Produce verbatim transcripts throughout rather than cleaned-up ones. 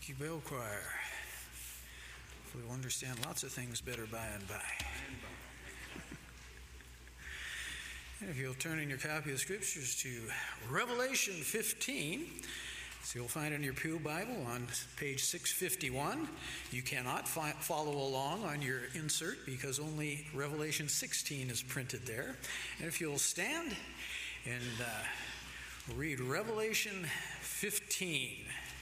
Thank you, Bell Choir. Hopefully we'll understand lots of things better by and by. And if you'll turn in your copy of the Scriptures to Revelation fifteen, so you'll find it in your Pew Bible on page six fifty-one. You cannot fi- follow along on your insert because only Revelation sixteen is printed there. And if you'll stand and uh, we'll read Revelation fifteen.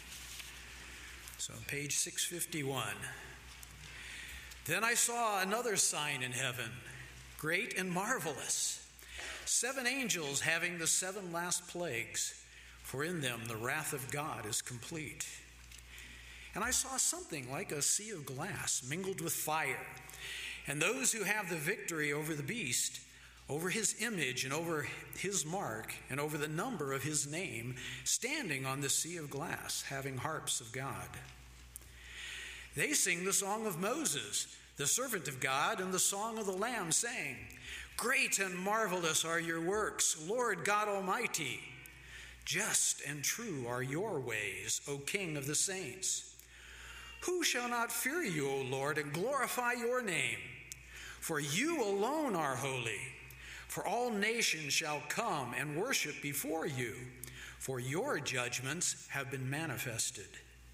So on page six fifty-one. Then I saw another sign in heaven, great and marvelous, seven angels having the seven last plagues, for in them the wrath of God is complete. And I saw something like a sea of glass mingled with fire, and those who have the victory over the beast, over his image and over his mark, and over the number of his name, standing on the sea of glass, having harps of God. They sing the song of Moses, the servant of God, and the song of the Lamb, saying, Great and marvelous are your works, Lord God Almighty. Just and true are your ways, O King of the saints. Who shall not fear you, O Lord, and glorify your name? For you alone are holy. For all nations shall come and worship before you, for your judgments have been manifested.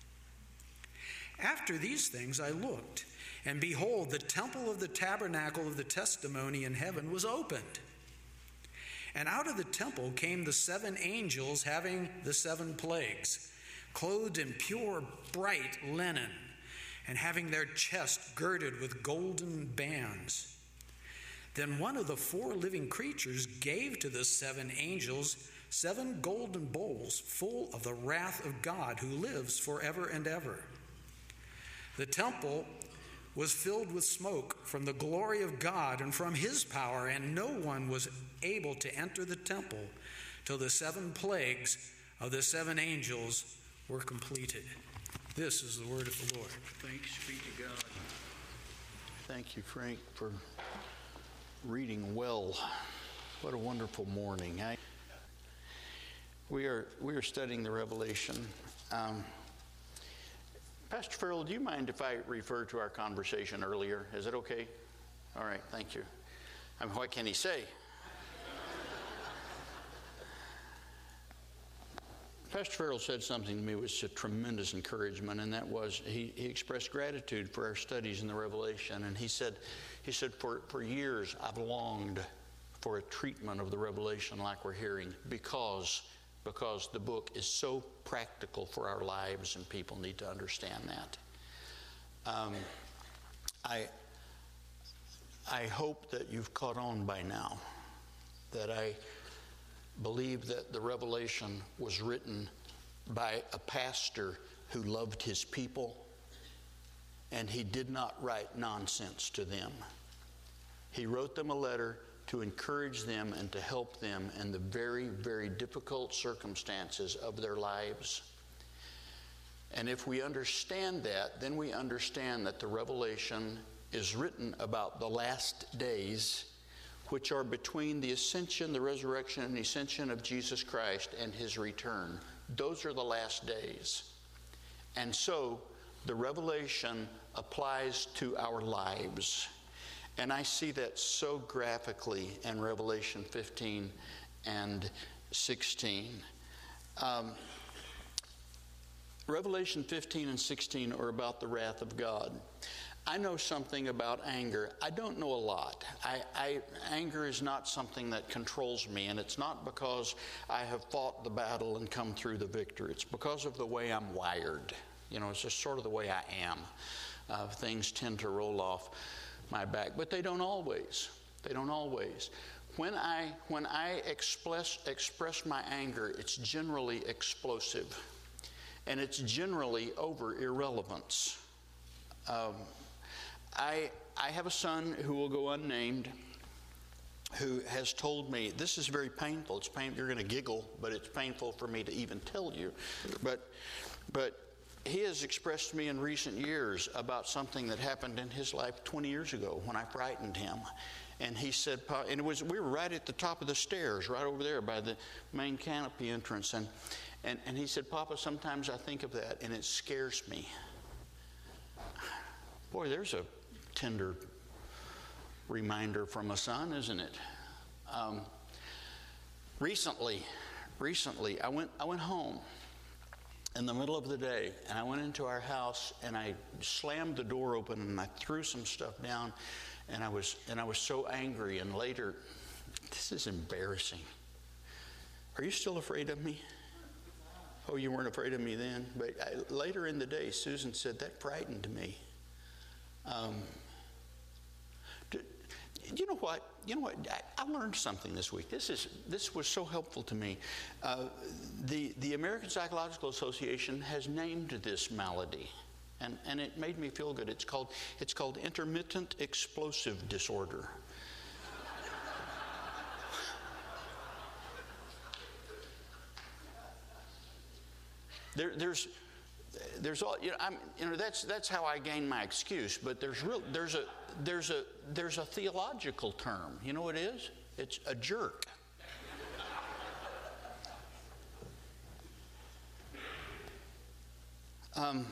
After these things I looked, and behold, the temple of the tabernacle of the testimony in heaven was opened. And out of the temple came the seven angels having the seven plagues, clothed in pure bright linen, and having their chest girded with golden bands. Then one of the four living creatures gave to the seven angels seven golden bowls full of the wrath of God who lives forever and ever. The temple was filled with smoke from the glory of God and from his power, and no one was able to enter the temple till the seven plagues of the seven angels were completed. This is the word of the Lord. Thanks be to God. Thank you, Frank, for reading well. What a wonderful morning. I, we are we are studying the Revelation. Um, Pastor Farrell, do you mind if I refer to our conversation earlier? Is it okay? All right, thank you. I mean, what can he say? Pastor Farrell said something to me which was a tremendous encouragement, and that was he, he expressed gratitude for our studies in the Revelation. And he said, he said, for, for years I've longed for a treatment of the Revelation like we're hearing because because the book is so practical for our lives, and people need to understand that. Um, I, I hope that you've caught on by now that I believe that the Revelation was written by a pastor who loved his people, and he did not write nonsense to them. He wrote them a letter to encourage them and to help them in the very, very difficult circumstances of their lives. And if we understand that, then we understand that the Revelation is written about the last days, which are between the ascension, the resurrection, and the ascension of Jesus Christ and his return. Those are the last days. And so the Revelation applies to our lives. And I see that so graphically in Revelation fifteen and sixteen. Um, Revelation fifteen and sixteen are about the wrath of God. I know something about anger. I don't know a lot. I, I, anger is not something that controls me, and it's not because I have fought the battle and come through the victory. It's because of the way I'm wired. You know, it's just sort of the way I am. Uh, things tend to roll off my back, but they don't always. They don't always. When I when I express express my anger, it's generally explosive, and it's generally over irrelevance. Um, I I have a son who will go unnamed, who has told me, this is very painful. It's painful. You're going to giggle, but it's painful for me to even tell you. But but. He has expressed to me in recent years about something that happened in his life twenty years ago when I frightened him. And he said, and it was we were right at the top of the stairs, right over there by the main canopy entrance. And And, and he said, Papa, sometimes I think of that and it scares me. Boy, there's a tender reminder from a son, isn't it? Um, recently, recently, I went, I went home in the middle of the day, and I went into our house and I slammed the door open and I threw some stuff down, and I was and I was so angry. And later, this is embarrassing. Are you still afraid of me? Oh, you weren't afraid of me then? But I, later in the day, Susan said, that frightened me. Um, do, you know what? You know what? I, I learned something this week. This is this was so helpful to me. Uh, the the American Psychological Association has named this malady, and, and it made me feel good. It's called it's called intermittent explosive disorder. There, there's, there's all you know. I'm, you know that's that's how I gain my excuse. But there's real. There's a there's a there's a theological term. You know what it is? It's a jerk. Um,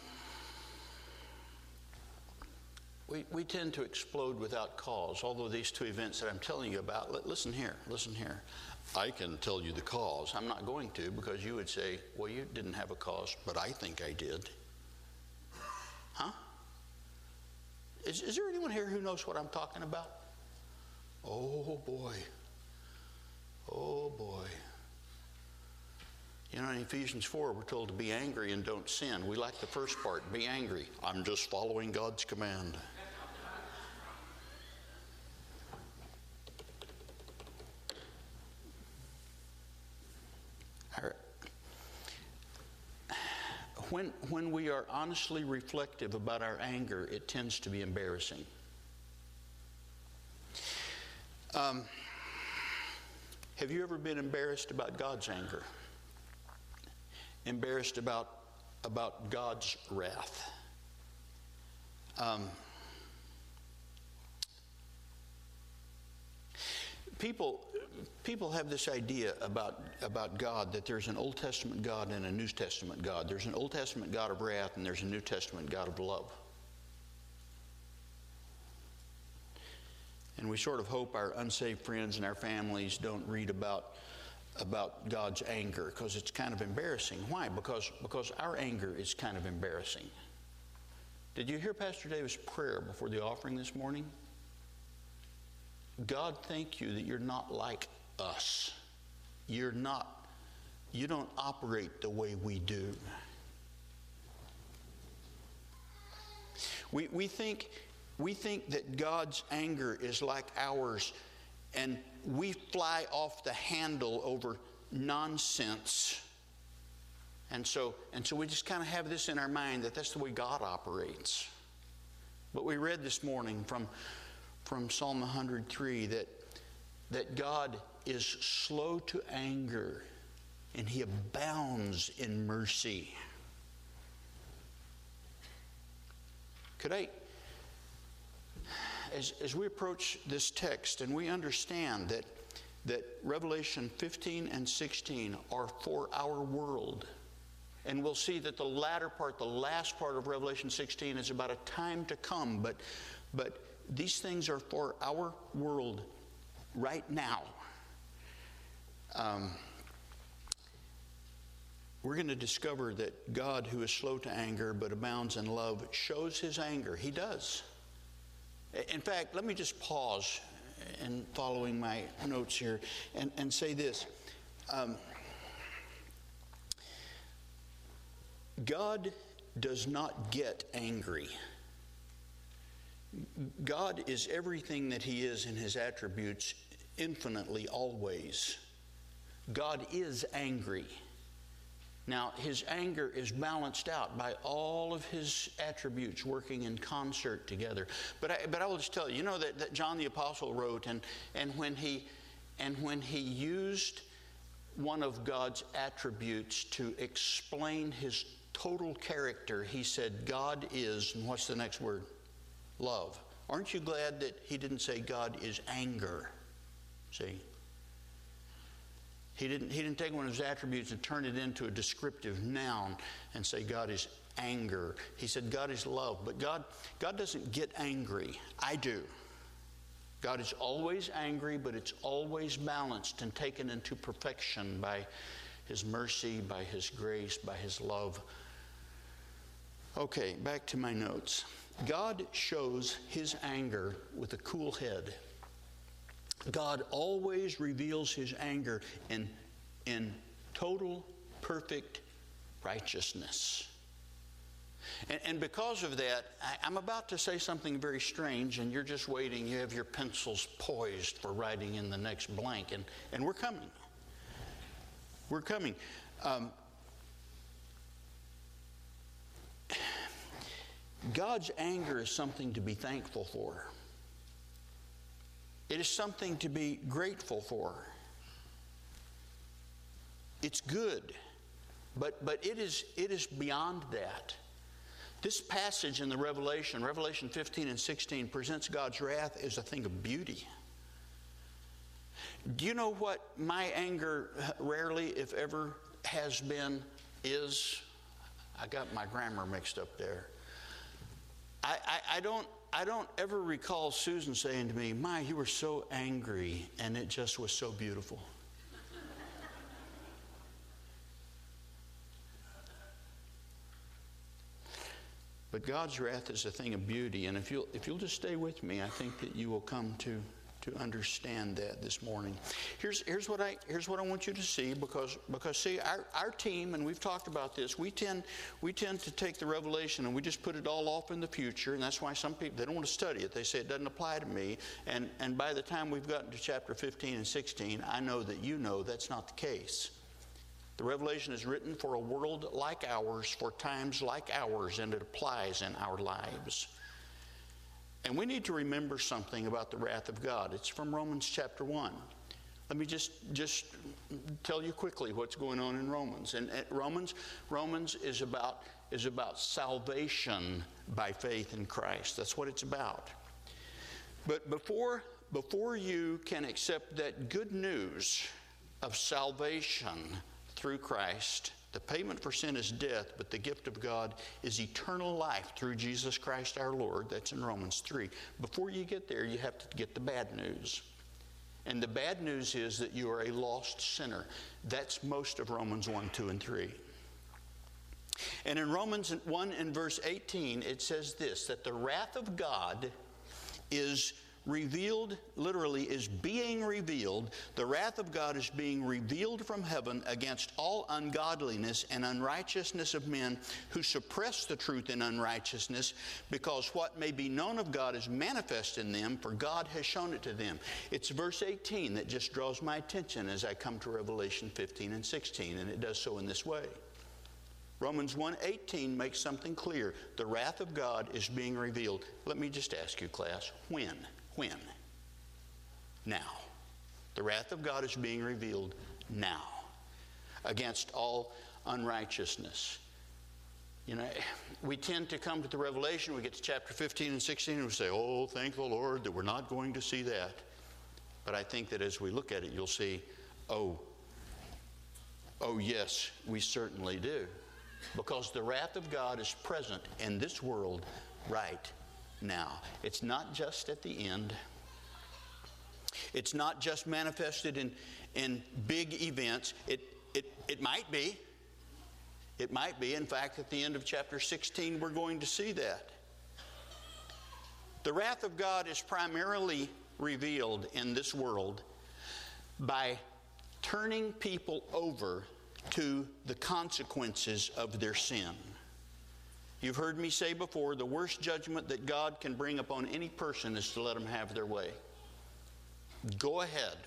we we tend to explode without cause. Although these two events that I'm telling you about. Li- listen here. Listen here. I can tell you the cause. I'm not going to, because you would say, well, you didn't have a cause, but I think I did. Huh? Is, is there anyone here who knows what I'm talking about? Oh, boy. Oh, boy. You know, in Ephesians four, we're told to be angry and don't sin. We like the first part, be angry. I'm just following God's command. When, when we are honestly reflective about our anger, it tends to be embarrassing. Um, have you ever been embarrassed about God's anger? Embarrassed about, about God's wrath? Um, people... People have this idea about, about God, that there's an Old Testament God and a New Testament God. There's an Old Testament God of wrath and there's a New Testament God of love. And we sort of hope our unsaved friends and our families don't read about, about God's anger, because it's kind of embarrassing. Why? Because, because our anger is kind of embarrassing. Did you hear Pastor Davis' prayer before the offering this morning? God, thank you that you're not like us. You're not, you don't operate the way we do. We, we think, we think that God's anger is like ours, and we fly off the handle over nonsense. And so, and so we just kind of have this in our mind that that's the way God operates. But we read this morning from from Psalm one hundred three that, that God is slow to anger and He abounds in mercy. Could I, as, as we approach this text and we understand that, that Revelation fifteen and sixteen are for our world, and we'll see that the latter part, the last part of Revelation sixteen is about a time to come, but but these things are for our world right now. Um, we're going to discover that God, who is slow to anger but abounds in love, shows His anger. He does. In fact, let me just pause in following my notes here and, and say this. Um, God does not get angry. God is everything that He is in His attributes infinitely always. God is angry. Now, His anger is balanced out by all of His attributes working in concert together. But I, but I will just tell you, you know that, that John the Apostle wrote, and, and when he and when he used one of God's attributes to explain His total character, he said, God is, and what's the next word? Love. Aren't you glad that he didn't say God is anger? See? He didn't, he didn't take one of his attributes and turn it into a descriptive noun and say God is anger. He said God is love. But God, God doesn't get angry. I do. God is always angry, but it's always balanced and taken into perfection by His mercy, by His grace, by His love. Okay, back to my notes. God shows His anger with a cool head. God always reveals His anger in, in total, perfect righteousness. And, and because of that, I, I'm about to say something very strange, and you're just waiting. You have your pencils poised for writing in the next blank, and, and we're coming. We're coming. Um, God's anger is something to be thankful for. It is something to be grateful for. It's good, but, but it is, it is beyond that. This passage in the Revelation, Revelation fifteen and sixteen, presents God's wrath as a thing of beauty. Do you know what my anger rarely, if ever, has been, is? I got my grammar mixed up there. I, I, I don't I don't ever recall Susan saying to me, "My, you were so angry, and it just was so beautiful." But God's wrath is a thing of beauty, and if you'll if you'll just stay with me, I think that you will come to to understand that this morning. Here's here's what I here's what I want you to see, because because see our, our team, and we've talked about this, we tend we tend to take the Revelation and we just put it all off in the future, and that's why some people, they don't want to study it. They say it doesn't apply to me, and and by the time we've gotten to chapter fifteen and sixteen, I know that you know that's not the case. The Revelation is written for a world like ours, for times like ours, and it applies in our lives. And we need to remember something about the wrath of God. It's from Romans chapter one. Let me just, just tell you quickly what's going on in Romans. And Romans, Romans is about, is about salvation by faith in Christ. That's what it's about. But before, before you can accept that good news of salvation through Christ, the payment for sin is death, but the gift of God is eternal life through Jesus Christ our Lord. That's in Romans three. Before you get there, you have to get the bad news. And the bad news is that you are a lost sinner. That's most of Romans one, two, and three. And in Romans one and verse eighteen, it says this, that the wrath of God is revealed, literally is being revealed. The wrath of God is being revealed from heaven against all ungodliness and unrighteousness of men who suppress the truth in unrighteousness, because what may be known of God is manifest in them, for God has shown it to them. It's verse eighteen that just draws my attention as I come to Revelation fifteen and sixteen, and it does so in this way. Romans one eighteen makes something clear. The wrath of God is being revealed. Let me just ask you, class, when? When? Now. The wrath of God is being revealed now against all unrighteousness. You know, we tend to come to the Revelation, we get to chapter fifteen and sixteen, and we say, oh, thank the Lord that we're not going to see that. But I think that as we look at it, you'll see, oh, oh yes, we certainly do. Because the wrath of God is present in this world right now. It's not just at the end. It's not just manifested in, in big events. It, it, it might be. It might be. In fact, at the end of chapter sixteen, we're going to see that. The wrath of God is primarily revealed in this world by turning people over to the consequences of their sin. You've heard me say before, the worst judgment that God can bring upon any person is to let them have their way. Go ahead.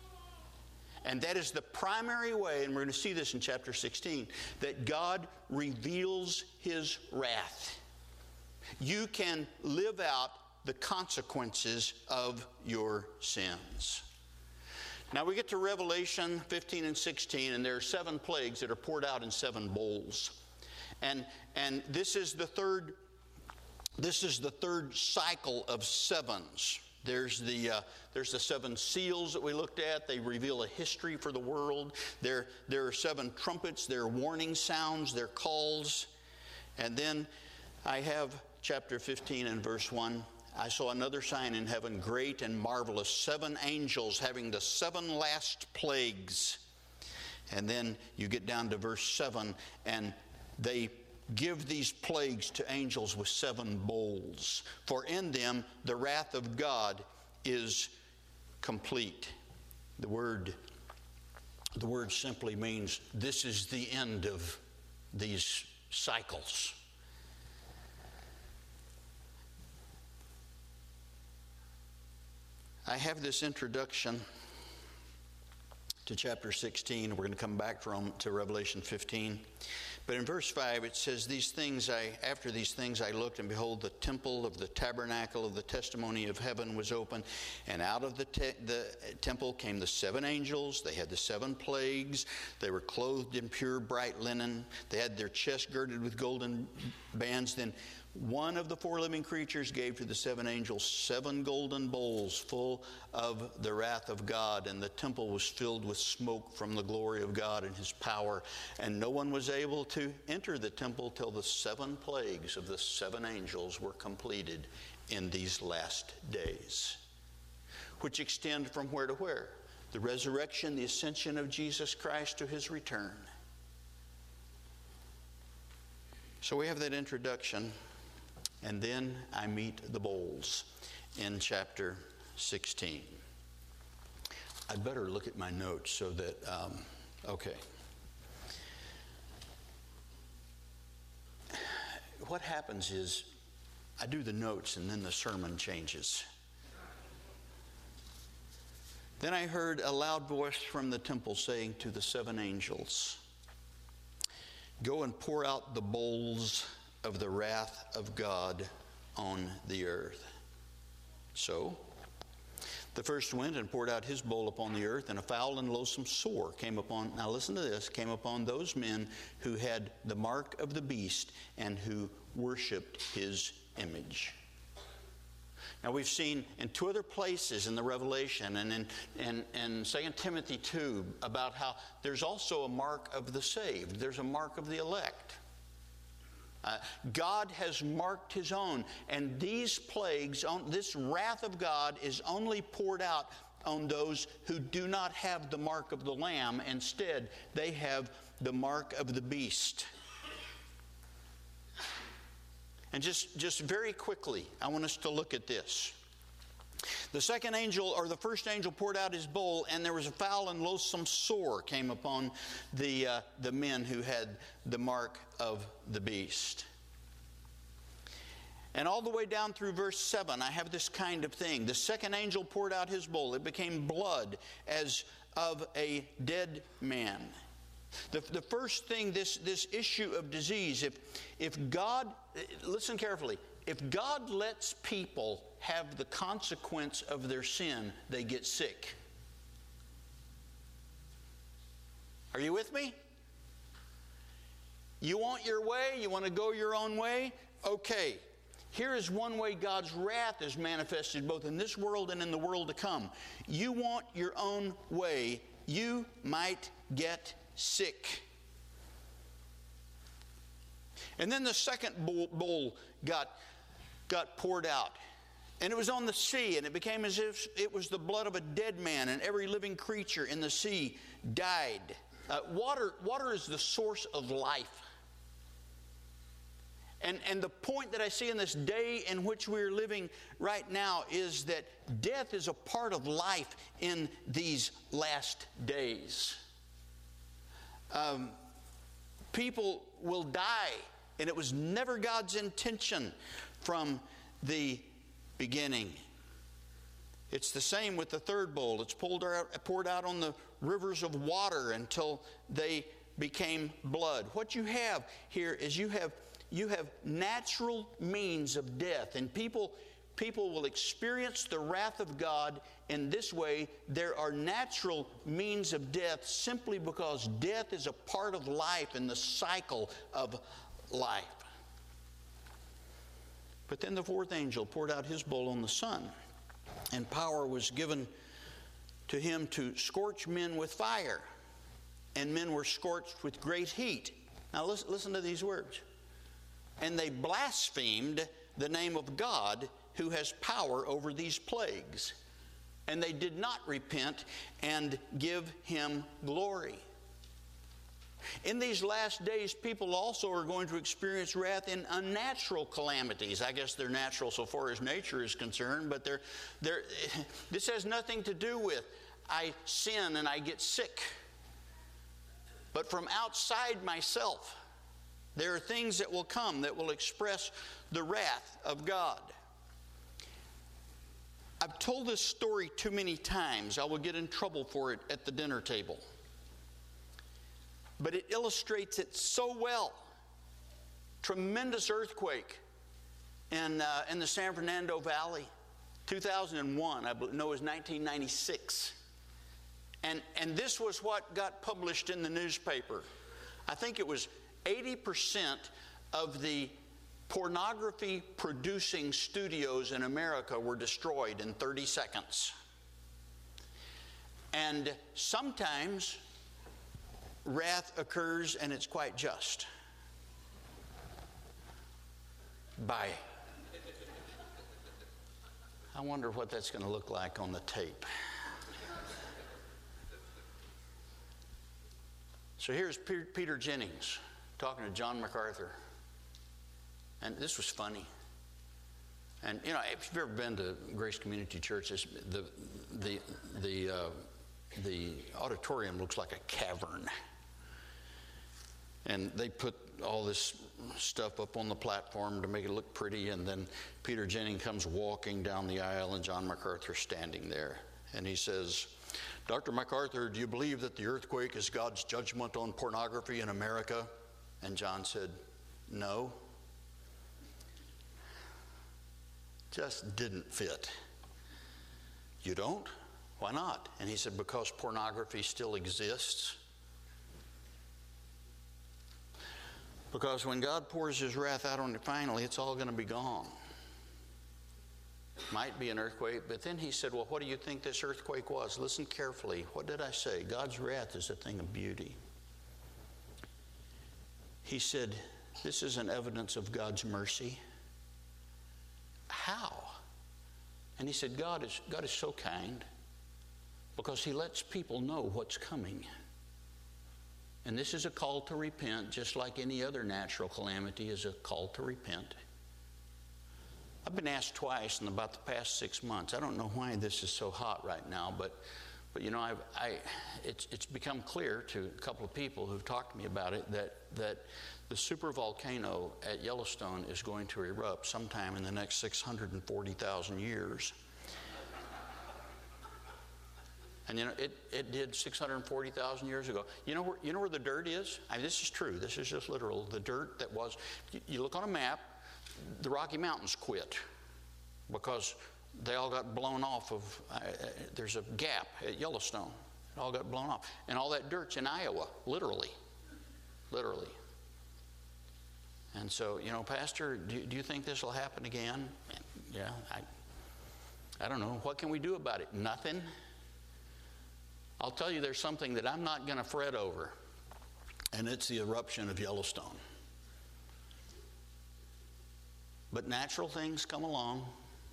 And that is the primary way, and we're going to see this in chapter sixteen, that God reveals His wrath. You can live out the consequences of your sins. Now we get to Revelation fifteen and sixteen, and there are seven plagues that are poured out in seven bowls. And, and this is the third, this is the third cycle of sevens. There's the, uh, there's the seven seals that we looked at. They reveal a history for the world. There, there are seven trumpets. There are warning sounds. There are calls. And then I have chapter fifteen and verse one. I saw another sign in heaven, great and marvelous, seven angels having the seven last plagues. And then you get down to verse seven, and they give these plagues to angels with seven bowls. For in them the wrath of God is complete. The word, the word simply means this is the end of these cycles. I have this introduction to chapter sixteen. We're going to come back from to Revelation fifteen. But in verse five it says, These things I after these things I looked, and behold, the temple of the tabernacle of the testimony of heaven was open, and out of the, te- the temple came the seven angels. They had the seven plagues. They were clothed in pure bright linen. They had their chests girded with golden bands. Then one of the four living creatures gave to the seven angels seven golden bowls full of the wrath of God, and the temple was filled with smoke from the glory of God and his power. And no one was able to enter the temple till the seven plagues of the seven angels were completed in these last days, which extend from where to where? The resurrection, the ascension of Jesus Christ to his return. So we have that introduction. And then I meet the bowls in chapter sixteen. I'd better look at my notes so that, um, okay. What happens is I do the notes and then the sermon changes. Then I heard a loud voice from the temple saying to the seven angels, Go and pour out the bowls of the wrath of God on the earth. So the first went and poured out his bowl upon the earth, and a foul and loathsome sore came upon, now listen to this, came upon those men who had the mark of the beast and who worshiped his image. Now we've seen in two other places in the Revelation and in, in, in Second Timothy two about how there's also a mark of the saved. There's a mark of the elect. Uh, God has marked his own, and these plagues, on, this wrath of God is only poured out on those who do not have the mark of the Lamb. Instead, they have the mark of the beast. And just, just very quickly, I want us to look at this. The second angel, or the first angel, poured out his bowl, and there was a foul and loathsome sore came upon the, uh, the men who had the mark of the beast. And all the way down through verse seven, I have this kind of thing. The second angel poured out his bowl. It became blood as of a dead man. The, the first thing, this, this issue of disease, if, if God, listen carefully, if God lets people have the consequence of their sin, they get sick. Are you with me? You want your way? You want to go your own way? Okay. Here is one way God's wrath is manifested both in this world and in the world to come. You want your own way, you might get sick. And then the second bowl, bowl got, got poured out. And it was on the sea, and it became as if it was the blood of a dead man, and every living creature in the sea died. Uh, water, water is the source of life. And, and the point that I see in this day in which we are living right now is that death is a part of life in these last days. Um, people will die, and it was never God's intention from the beginning. It's the same with the third bowl. It's poured out, poured out on the rivers of water until they became blood. What you have here is you have you have natural means of death, and people people will experience the wrath of God in this way. There are natural means of death simply because death is a part of life and the cycle of life. But then the fourth angel poured out his bowl on the sun, and power was given to him to scorch men with fire, and men were scorched with great heat. Now listen, listen to these words. And they blasphemed the name of God, who has power over these plagues. And they did not repent and give him glory. In these last days, people also are going to experience wrath in unnatural calamities. I guess they're natural so far as nature is concerned, but they're, they're, this has nothing to do with I sin and I get sick. But from outside myself, there are things that will come that will express the wrath of God. I've told this story too many times. I will get in trouble for it at the dinner table. But it illustrates it so well. Tremendous earthquake in, uh, in the San Fernando Valley, two thousand one. I know it was nineteen ninety-six. And, and this was what got published in the newspaper. I think it was eighty percent of the pornography-producing studios in America were destroyed in thirty seconds. And sometimes wrath occurs and it's quite just. By, I wonder what that's going to look like on the tape. So here's Peter Jennings talking to John MacArthur. And this was funny. And, you know, if you've ever been to Grace Community Church, the, the, the, uh, the auditorium looks like a cavern. And they put all this stuff up on the platform to make it look pretty. And then Peter Jennings comes walking down the aisle, and John MacArthur standing there. And he says, Doctor MacArthur, do you believe that the earthquake is God's judgment on pornography in America? And John said, no. Just didn't fit. You don't? Why not? And he said, because pornography still exists. Because when God pours his wrath out on it, finally, it's all going to be gone. Might be an earthquake, but then he said, well, what do you think this earthquake was? Listen carefully. What did I say? God's wrath is a thing of beauty. He said, this is an evidence of God's mercy. How? And he said, God is, God is so kind because he lets people know what's coming. And this is a call to repent, just like any other natural calamity is a call to repent. I've been asked twice in about the past six months. I don't know why this is so hot right now, but, but you know, I've, I, it's, it's become clear to a couple of people who've talked to me about it that, that the supervolcano at Yellowstone is going to erupt sometime in the next six hundred forty thousand years. And you know, it, it did six hundred forty thousand years ago. You know where, you know where the dirt is? I mean, this is true. This is just literal. The dirt that was, you, you look on a map, the Rocky Mountains quit because they all got blown off of, uh, there's a gap at Yellowstone. It all got blown off. And all that dirt's in Iowa, literally. Literally. And so, you know, Pastor, do, do you think this will happen again? Yeah, I, I don't know. What can we do about it? Nothing. I'll tell you there's something that I'm not going to fret over, and it's the eruption of Yellowstone. But natural things come along.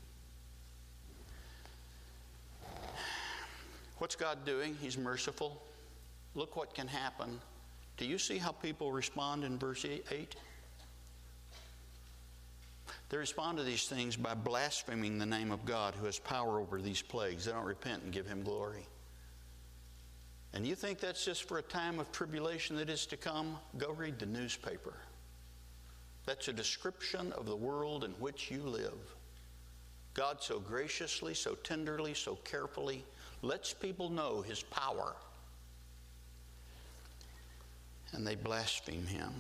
What's God doing? He's merciful. Look what can happen. Do you see how people respond in verse eight? They respond to these things by blaspheming the name of God who has power over these plagues. They don't repent and give him glory. And you think that's just for a time of tribulation that is to come? Go read the newspaper. That's a description of the world in which you live. God so graciously, so tenderly, so carefully lets people know his power. And they blaspheme him.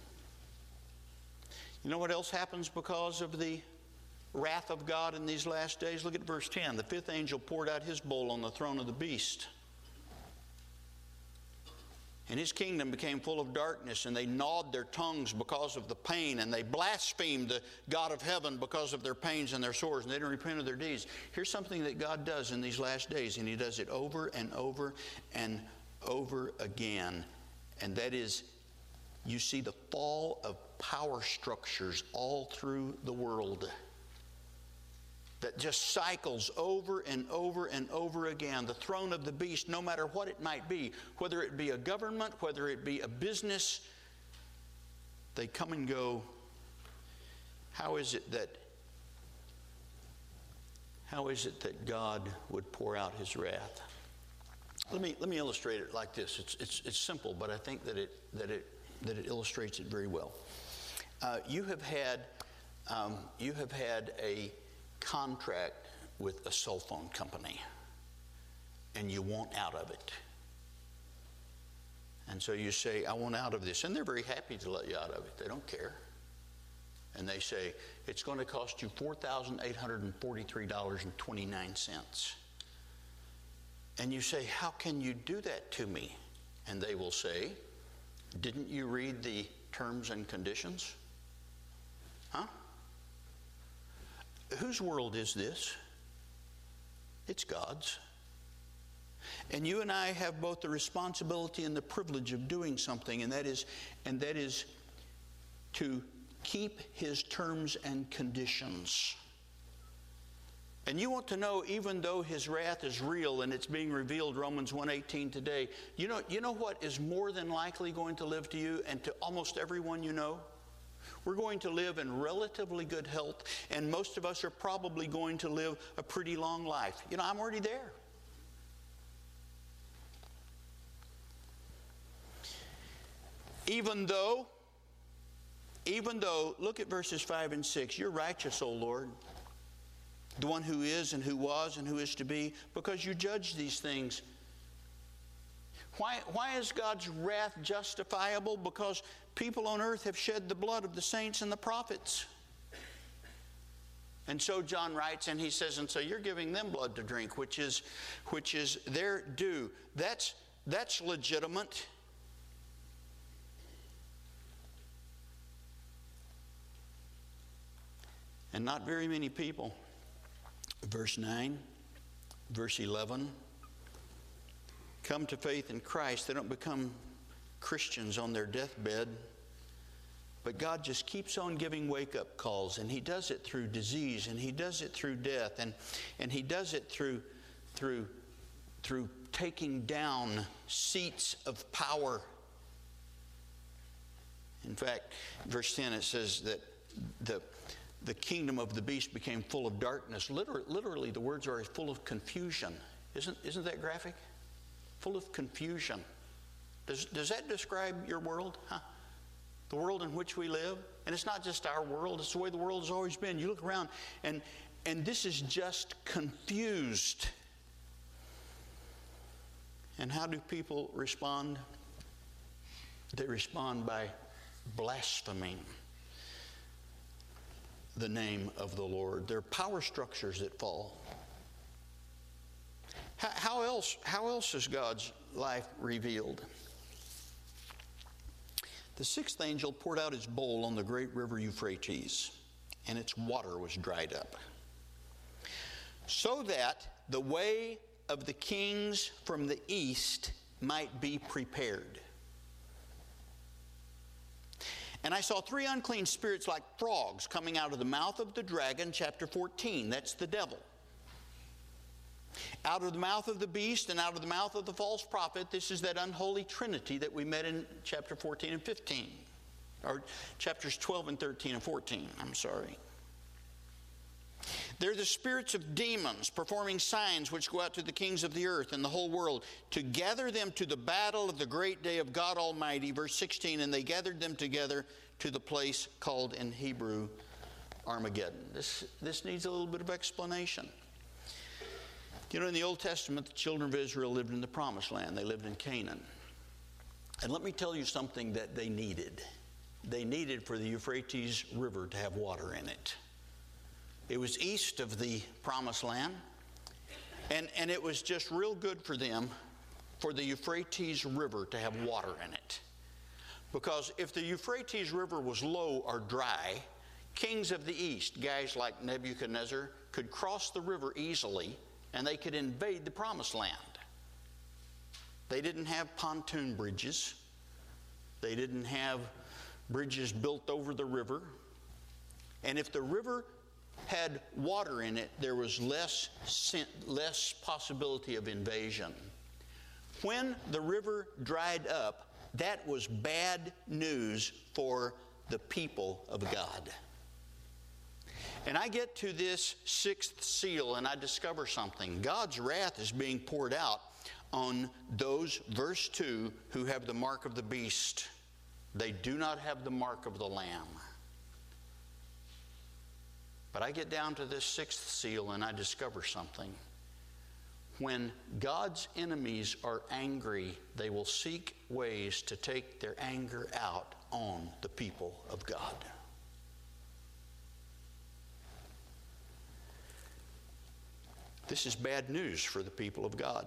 You know what else happens because of the wrath of God in these last days? Look at verse ten. The fifth angel poured out his bowl on the throne of the beast. And his kingdom became full of darkness, and they gnawed their tongues because of the pain, and they blasphemed the God of heaven because of their pains and their sores, and they didn't repent of their deeds. Here's something that God does in these last days, and he does it over and over and over again. And that is, you see the fall of power structures all through the world that just cycles over and over and over again. The throne of the beast, no matter what it might be, whether it be a government, whether it be a business, they come and go. How is it that how is it that God would pour out his wrath? Let me let me illustrate it like this. It's it's it's simple, but I think that it that it that it illustrates it very well. Uh, you have had um, you have had a contract with a cell phone company, and you want out of it. And so you say, I want out of this. And they're very happy to let you out of it. They don't care. And they say, it's going to cost you four thousand eight hundred forty-three dollars and twenty-nine cents. And you say, how can you do that to me? And they will say, didn't you read the terms and conditions? Huh? Whose world is this? It's God's. And you and I have both the responsibility and the privilege of doing something, and that is, and that is to keep his terms and conditions. And you want to know, even though his wrath is real and it's being revealed, Romans one eighteen today, you know, you know what is more than likely going to live to you and to almost everyone you know? We're going to live in relatively good health, and most of us are probably going to live a pretty long life. You know, I'm already there. Even though, even though, look at verses five and six. You're righteous, O Lord, the one who is and who was and who is to be, because you judge these things. Why, why is God's wrath justifiable? Because people on earth have shed the blood of the saints and the prophets. And so John writes, and he says, and so you're giving them blood to drink, which is, which is their due. That's, that's legitimate. And not very many people. Verse nine, verse eleven. Come to faith in Christ. They don't become Christians on their deathbed. But God just keeps on giving wake-up calls. And he does it through disease. And he does it through death. And, and he does it through, through, through taking down seats of power. In fact, verse ten, it says that the, the kingdom of the beast became full of darkness. Literally, literally the words are full of confusion. Isn't, isn't that graphic? Full of confusion. Does, does that describe your world? Huh? The world in which we live? And it's not just our world, it's the way the world has always been. You look around and, and this is just confused. And how do people respond? They respond by blaspheming the name of the Lord. There are power structures that fall. How else, how else is God's life revealed? The sixth angel poured out his bowl on the great river Euphrates, and its water was dried up, so that the way of the kings from the east might be prepared. And I saw three unclean spirits like frogs coming out of the mouth of the dragon, chapter fourteen. That's the devil. Out of the mouth of the beast and out of the mouth of the false prophet. This is that unholy trinity that we met in chapter fourteen and fifteen. Or chapters twelve and thirteen and fourteen. I'm sorry. They're the spirits of demons performing signs which go out to the kings of the earth and the whole world to gather them to the battle of the great day of God Almighty. Verse sixteen, and they gathered them together to the place called in Hebrew Armageddon. This, this needs a little bit of explanation. You know, in the Old Testament, the children of Israel lived in the Promised Land. They lived in Canaan. And let me tell you something that they needed. They needed for the Euphrates River to have water in it. It was east of the Promised Land. And, and it was just real good for them for the Euphrates River to have water in it. Because if the Euphrates River was low or dry, kings of the east, guys like Nebuchadnezzar, could cross the river easily and they could invade the promised land. They didn't have pontoon bridges. They didn't have bridges built over the river. And if the river had water in it, there was less, less possibility of invasion. When the river dried up, that was bad news for the people of God. And I get to this sixth seal and I discover something. God's wrath is being poured out on those, verse two, who have the mark of the beast. They do not have the mark of the Lamb. But I get down to this sixth seal and I discover something. When God's enemies are angry, they will seek ways to take their anger out on the people of God. This is bad news for the people of God.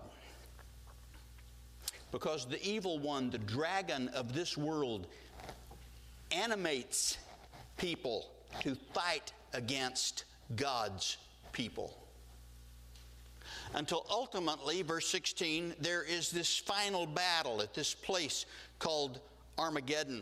Because the evil one, the dragon of this world, animates people to fight against God's people. Until ultimately, verse sixteen, there is this final battle at this place called Armageddon.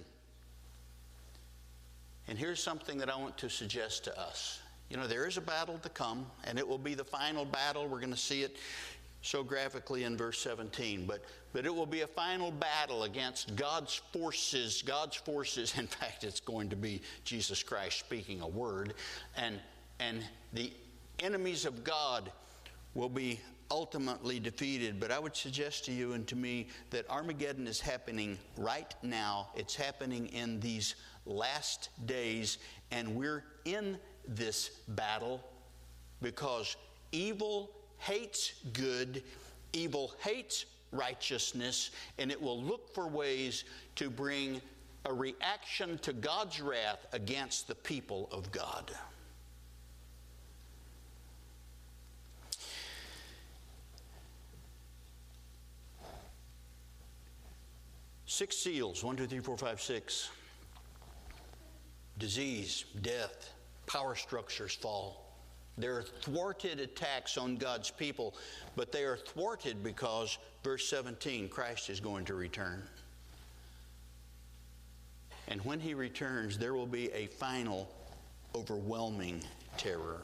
And here's something that I want to suggest to us. You know, there is a battle to come, and it will be the final battle. We're going to see it so graphically in verse seventeen. But, but it will be a final battle against God's forces. God's forces, in fact, it's going to be Jesus Christ speaking a word. And, and the enemies of God will be ultimately defeated. But I would suggest to you and to me that Armageddon is happening right now. It's happening in these last days, and we're in this battle because evil hates good, evil hates righteousness, and it will look for ways to bring a reaction to God's wrath against the people of God. Six seals, one, two, three, four, five, six. Disease, death, power structures fall. There are thwarted attacks on God's people, but they are thwarted because, verse seventeen, Christ is going to return. And when he returns, there will be a final, overwhelming terror.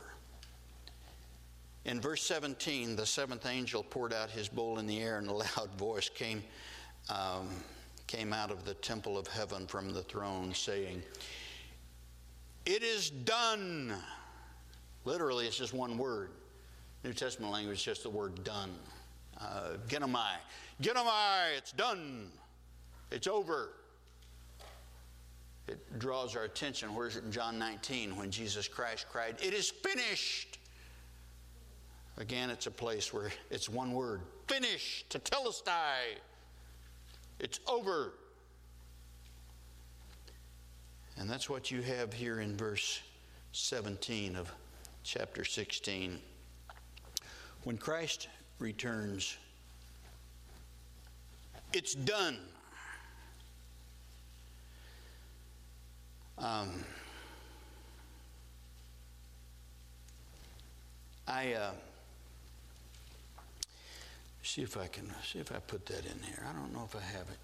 In verse seventeen, the seventh angel poured out his bowl in the air, and a loud voice came, um, came out of the temple of heaven from the throne, saying, "It is done." Literally, it's just one word. New Testament language is just the word done. Uh, Genomai. Genomai, it's done. It's over. It draws our attention. Where is it in John nineteen when Jesus Christ cried, "It is finished." Again, it's a place where it's one word. Finished. Tetelestai. It's over. And that's what you have here in verse seventeen of chapter sixteen. When Christ returns, it's done. Um, I uh, see if I can see if I put that in here. I don't know if I have it.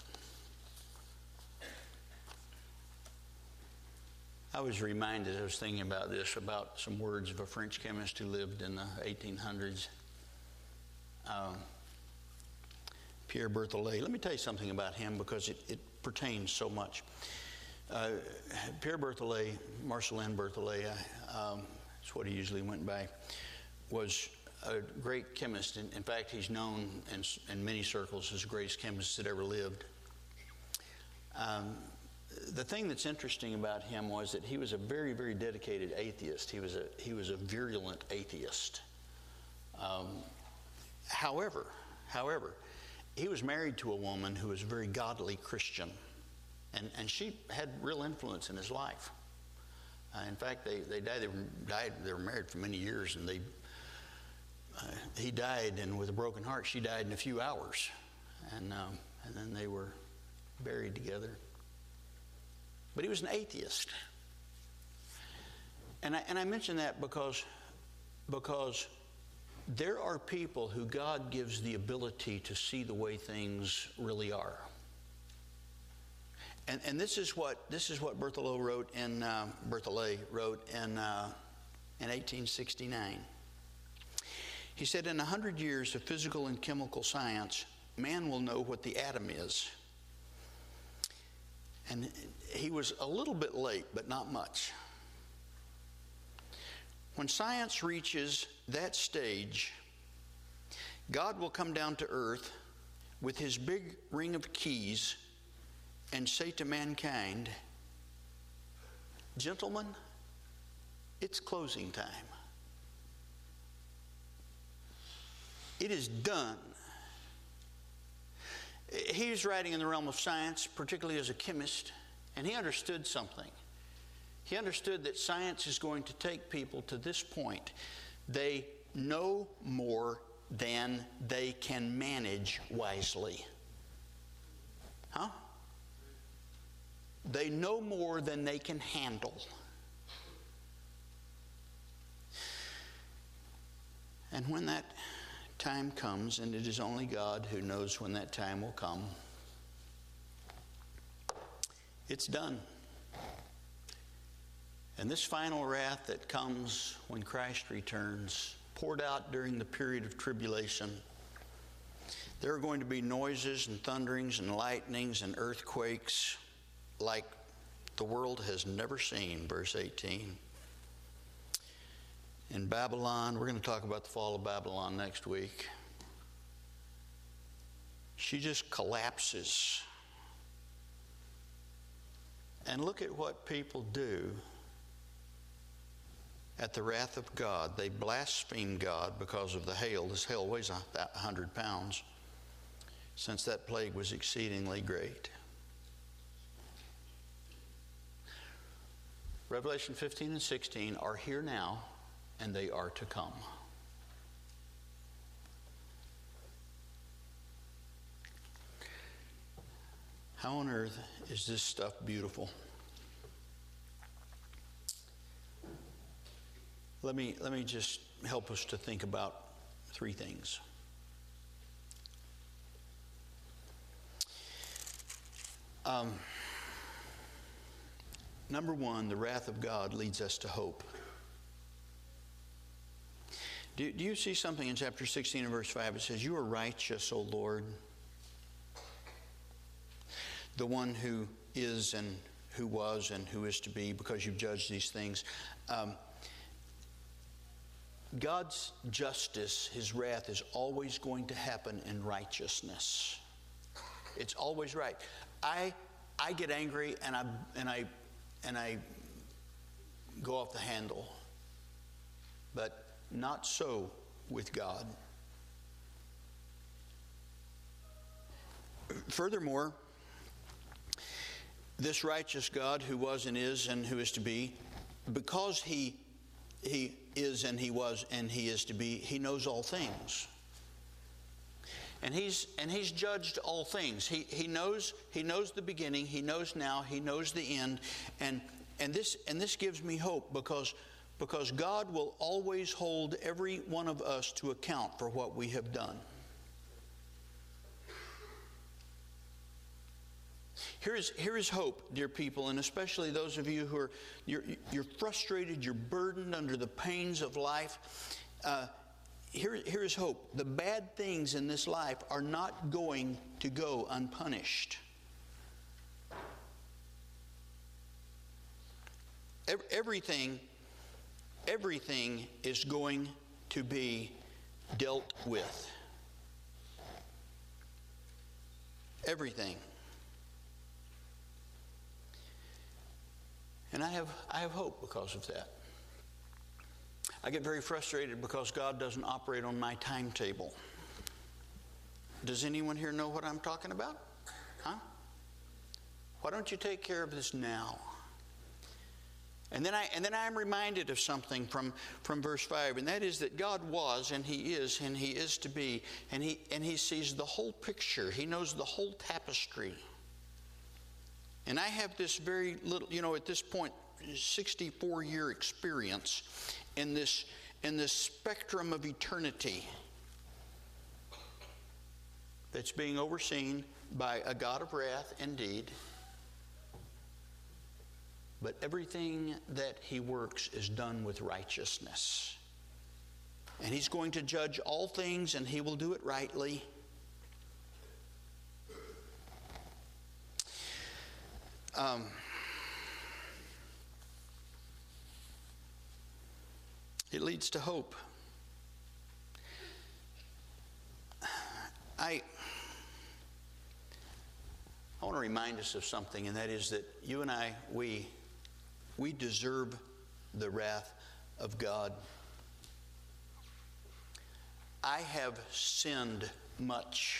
I was reminded, I was thinking about this, about some words of a French chemist who lived in the eighteen hundreds. Um, Pierre Berthollet. Let me tell you something about him because it, it pertains so much. Uh, Pierre Berthollet, Marcelin Berthollet, um, that's what he usually went by, was a great chemist. In, in fact, he's known in, in many circles as the greatest chemist that ever lived. Um, The thing that's interesting about him was that he was a very, very dedicated atheist. He was a, he was a virulent atheist. Um, however, however, he was married to a woman who was a very godly Christian, and, and she had real influence in his life. Uh, in fact, they, they died, they, were, died, they were married for many years, and they, uh, he died, and with a broken heart, she died in a few hours. and um, and then they were buried together. But he was an atheist, and I and I mention that because because there are people who God gives the ability to see the way things really are. And and this is what this is what Berthelot wrote in uh, Berthollet wrote in uh, in eighteen sixty-nine. He said, in a hundred years of physical and chemical science, man will know what the atom is. And he was a little bit late, but not much. When science reaches that stage, God will come down to earth with his big ring of keys and say to mankind, gentlemen, it's closing time. It is done. He was writing in the realm of science, particularly as a chemist, and he understood something. He understood that science is going to take people to this point. They know more than they can manage wisely. Huh? They know more than they can handle. And when that time comes, and it is only God who knows when that time will come, it's done. And this final wrath that comes when Christ returns, poured out during the period of tribulation, there are going to be noises and thunderings and lightnings and earthquakes like the world has never seen, verse eighteen. In Babylon, we're going to talk about the fall of Babylon next week. She just collapses. And look at what people do at the wrath of God. They blaspheme God because of the hail. This hail weighs a hundred pounds, since that plague was exceedingly great. Revelation fifteen and sixteen are here now, and they are to come. How on earth is this stuff beautiful? Let me, let me just help us to think about three things. Um, number one, the wrath of God leads us to hope. Do, do you see something in chapter sixteen and verse five? It says, you are righteous, O Lord, the one who is and who was and who is to be, because you've judged these things. Um, God's justice, his wrath, is always going to happen in righteousness. It's always right. I I get angry and I and I and I go off the handle. But not so with God. Furthermore, this righteous God who was and is and who is to be, because he he is and he was and he is to be, he knows all things. And he's and he's judged all things. He he knows he knows the beginning, he knows now, he knows the end, and and this and this gives me hope because because God will always hold every one of us to account for what we have done. Here is, here is hope, dear people, and especially those of you who are you're, you're frustrated, you're burdened under the pains of life. Uh, here, here is hope. The bad things in this life are not going to go unpunished. Everything, everything is going to be dealt with. Everything. And I have I have hope because of that. I get very frustrated because God doesn't operate on my timetable. Does anyone here know what I'm talking about? Huh? Why don't you take care of this now? And then, I, and then I'm reminded of something from, from verse five, and that is that God was, and He is, and He is to be, and he, and he sees the whole picture. He knows the whole tapestry. And I have this very little, you know, at this point, sixty-four year experience in this, in this spectrum of eternity that's being overseen by a God of wrath indeed. But everything that He works is done with righteousness. And He's going to judge all things, and He will do it rightly. Um, it leads to hope. I, I want to remind us of something, and that is that you and I, we, we deserve the wrath of God. I have sinned much.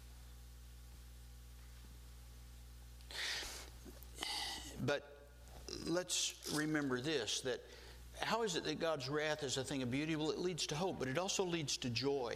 But let's remember this, that how is it that God's wrath is a thing of beauty? Well, it leads to hope, but it also leads to joy.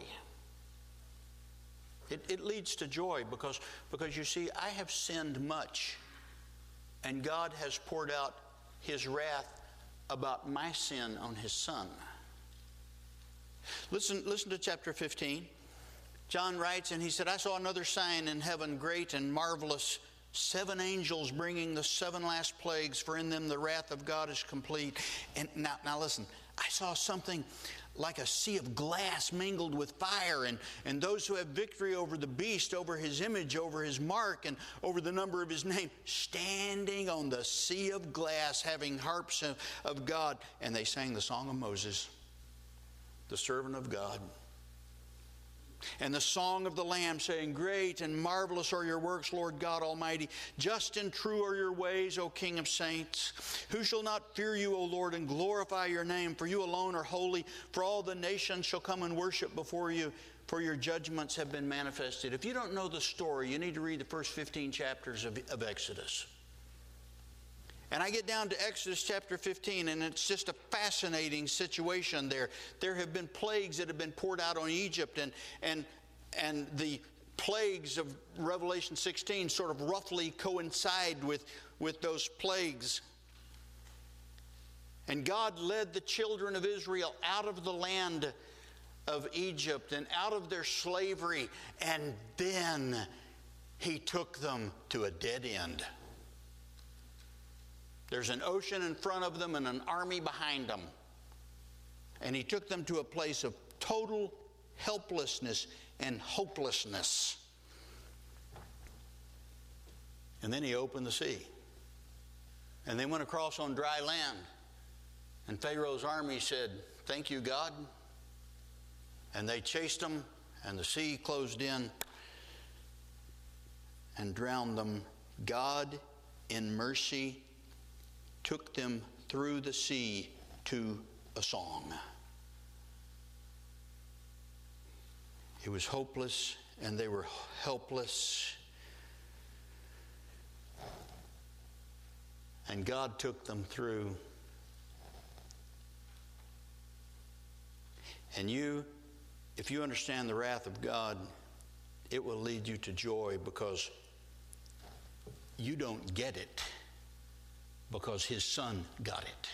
It, it leads to joy because, because you see, I have sinned much, and God has poured out His wrath about my sin on His Son. Listen, listen to chapter fifteen. John writes, and he said, I saw another sign in heaven, great and marvelous, seven angels bringing the seven last plagues, for in them the wrath of God is complete. And now, now listen, I saw something like a sea of glass mingled with fire, and, and those who have victory over the beast, over his image, over his mark, and over the number of his name, standing on the sea of glass, having harps of, of God. And they sang the song of Moses, the servant of God, and the song of the Lamb, saying, great and marvelous are your works, Lord God Almighty. Just and true are your ways, O King of saints. Who shall not fear you, O Lord, and glorify your name? For you alone are holy. For all the nations shall come and worship before you, for your judgments have been manifested. If you don't know the story, you need to read the first fifteen chapters of, of Exodus. And I get down to Exodus chapter fifteen, and it's just a fascinating situation there. There have been plagues that have been poured out on Egypt, and and and the plagues of Revelation sixteen sort of roughly coincide with, with those plagues. And God led the children of Israel out of the land of Egypt and out of their slavery, and then He took them to a dead end. There's an ocean in front of them and an army behind them. And He took them to a place of total helplessness and hopelessness. And then He opened the sea. And they went across on dry land. And Pharaoh's army said, thank you, God. And they chased them, and the sea closed in and drowned them. God, in mercy, took them through the sea to a song. It was hopeless, and they were helpless. And God took them through. And you, if you understand the wrath of God, it will lead you to joy, because you don't get it, because His Son got it.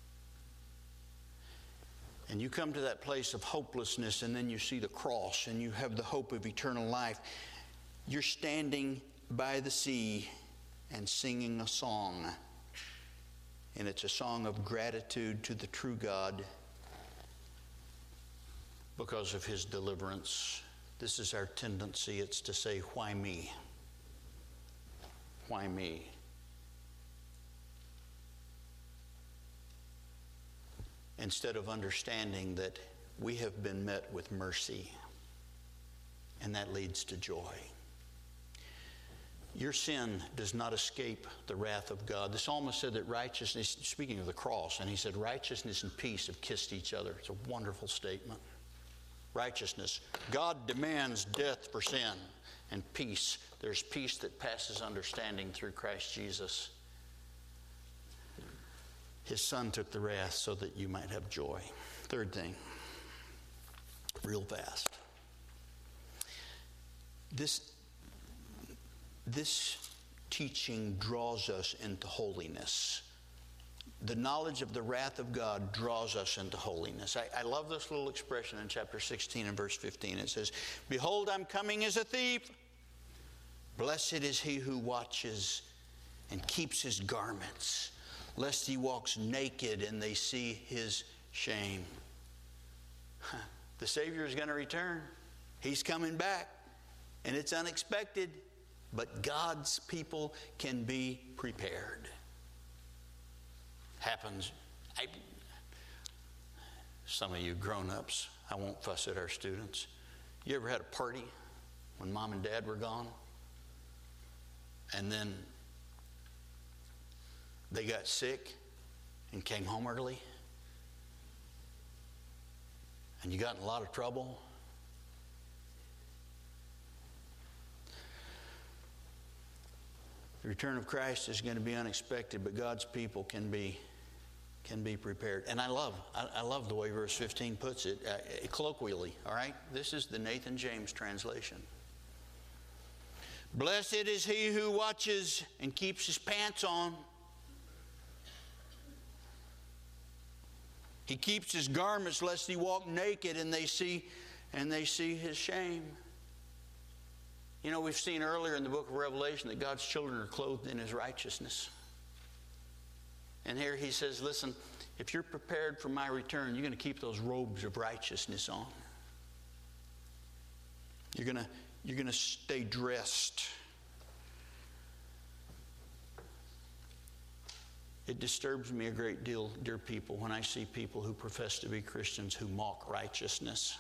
And you come to that place of hopelessness, and then you see the cross, and you have the hope of eternal life. You're standing by the sea and singing a song. And it's a song of gratitude to the true God because of His deliverance. This is our tendency. It's to say, why me? Why me? Instead of understanding that we have been met with mercy, and that leads to joy. Your sin does not escape the wrath of God. The psalmist said that righteousness, speaking of the cross, and he said righteousness and peace have kissed each other. It's a wonderful statement. Righteousness. God demands death for sin, and peace. There's peace that passes understanding through Christ Jesus. His Son took the wrath so that you might have joy. Third thing, real fast. This, this teaching draws us into holiness. The knowledge of the wrath of God draws us into holiness. I, I love this little expression in chapter sixteen and verse fifteen. It says, "Behold, I'm coming as a thief. Blessed is he who watches and keeps his garments, lest he walks naked and they see his shame." The Savior is going to return. He's coming back. And it's unexpected. But God's people can be prepared. Happens. I, some of you grown-ups, I won't fuss at our students. You ever had a party when mom and dad were gone? And then they got sick and came home early? And you got in a lot of trouble? The return of Christ is going to be unexpected, but God's people can be can be prepared. And I love I, I love the way verse fifteen puts it, uh, colloquially. All right, this is the Nathan James translation. Blessed is he who watches and keeps his pants on. He keeps his garments lest he walk naked and they see and they see his shame. You know, we've seen earlier in the book of Revelation that God's children are clothed in his righteousness. And here he says, listen, if you're prepared for my return, you're going to keep those robes of righteousness on. You're going to, you're going to stay dressed. It disturbs me a great deal, dear people, when I see people who profess to be Christians who mock righteousness.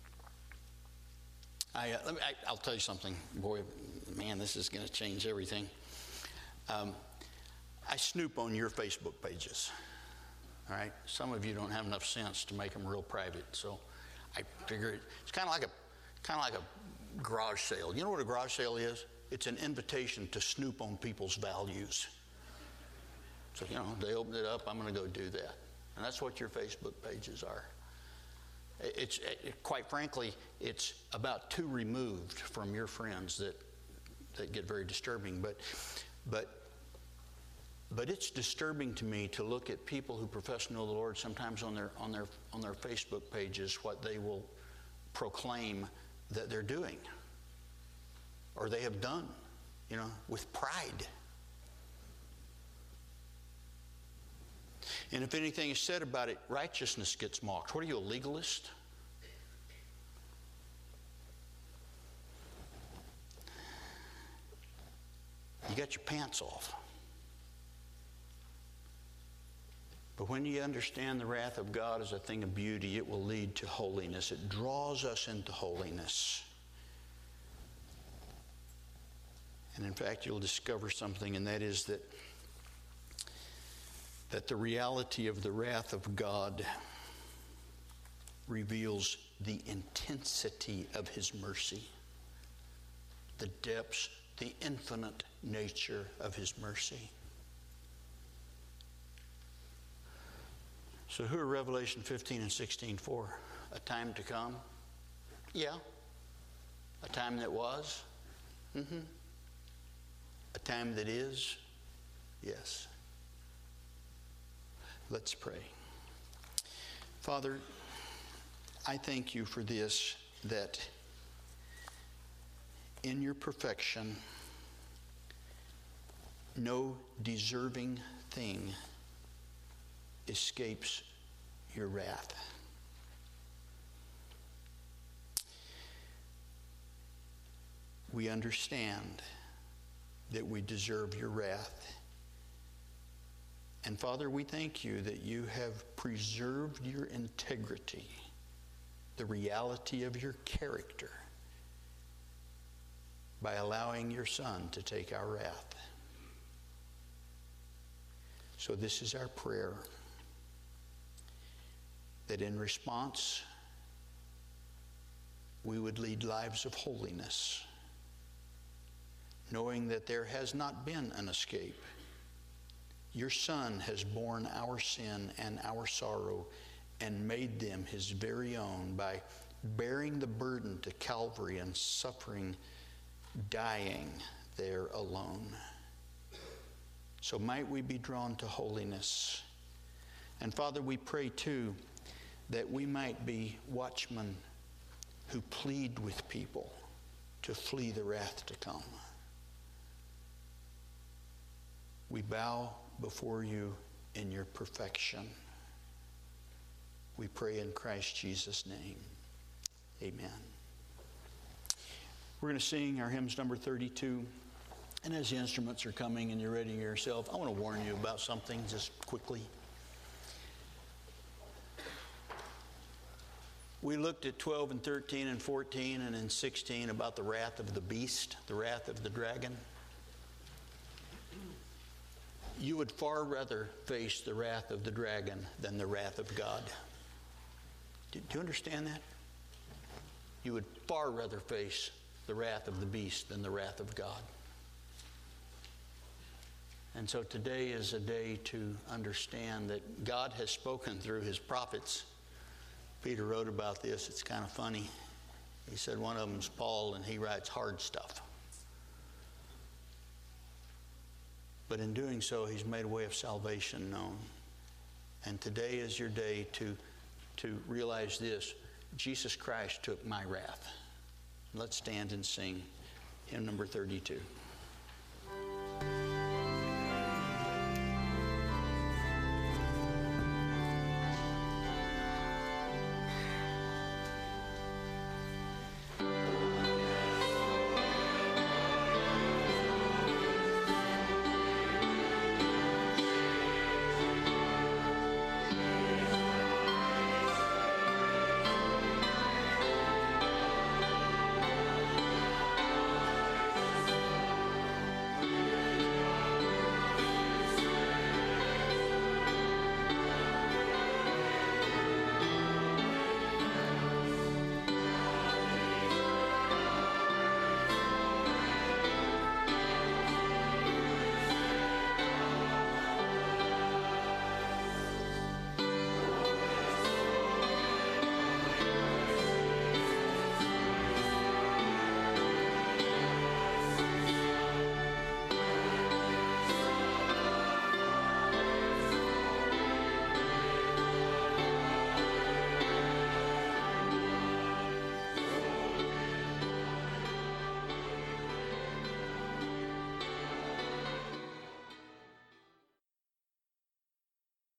I, uh, let me, I, I'll tell you something. Boy, man, this is going to change everything. Um, I snoop on your Facebook pages. All right? Some of you don't have enough sense to make them real private, so I figure it, it's kind of like a kind of like a garage sale. You know what a garage sale is? It's an invitation to snoop on people's values. So, you know, they open it up, I'm going to go do that. And that's what your Facebook pages are. It's it, quite frankly, it's about two removed from your friends that that get very disturbing. But but but it's disturbing to me to look at people who profess to know the Lord sometimes on their on their on their Facebook pages what they will proclaim that they're doing or they have done, you know, with pride. And if anything is said about it, righteousness gets mocked. What are you, a legalist? You got your pants off. But when you understand the wrath of God as a thing of beauty, it will lead to holiness. It draws us into holiness. And in fact, you'll discover something, and that is that that the reality of the wrath of God reveals the intensity of his mercy, the depths, the infinite nature of his mercy. So who are Revelation fifteen and sixteen for? A time to come? Yeah. A time that was? Mm-hmm. A time that is? Yes. Let's pray. Father, I thank you for this, that in your perfection, no deserving thing escapes your wrath. We understand that we deserve your wrath. And Father, we thank you that you have preserved your integrity, the reality of your character, by allowing your Son to take our wrath. So this is our prayer, that in response, we would lead lives of holiness, knowing that there has not been an escape. Your Son has borne our sin and our sorrow and made them his very own by bearing the burden to Calvary and suffering, dying there alone. So might we be drawn to holiness. And Father, we pray too that we might be watchmen who plead with people to flee the wrath to come. We bow before you in your perfection. We pray in Christ Jesus' name. Amen. We're going to sing our hymns number thirty-two. And as the instruments are coming and you're ready yourself, I want to warn you about something just quickly. We looked at twelve and thirteen and fourteen and in sixteen about the wrath of the beast, the wrath of the dragon. You would far rather face the wrath of the dragon than the wrath of God. Do, do you understand that? You would far rather face the wrath of the beast than the wrath of God. And so today is a day to understand that God has spoken through his prophets. Peter wrote about this. It's kind of funny. He said one of them's Paul, and he writes hard stuff. But in doing so, he's made a way of salvation known. And today is your day to, to realize this. Jesus Christ took my wrath. Let's stand and sing hymn number thirty-two.